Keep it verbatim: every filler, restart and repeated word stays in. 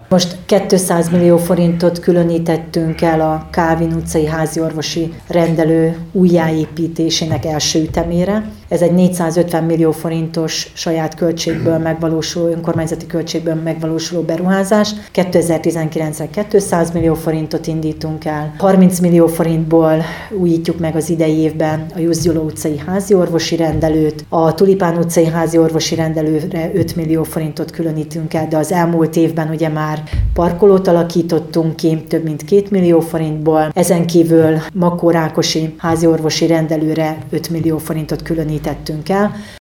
Most kétszáz millió forintot különítettünk el a Kálvin utcai háziorvosi rendelő újjáépítésének első ütemére. Ez egy négyszázötven millió forintos saját költségből megvalósuló, önkormányzati költségből megvalósuló beruházás. kétezer-tizenkilencre kétszáz millió forintot indítunk el. harminc millió forintból újítjuk meg az idei évben a Jusz Gyula utcai háziorvosi rendelőt. A Tulipán utcai háziorvosi rendelőre öt millió forintot különítünk el, de az elmúlt évben ugye már parkolót alakítottunk ki, több mint két millió forintból. Ezen kívül Makó Rákosi háziorvosi rendelőre öt millió forintot különítettünk el.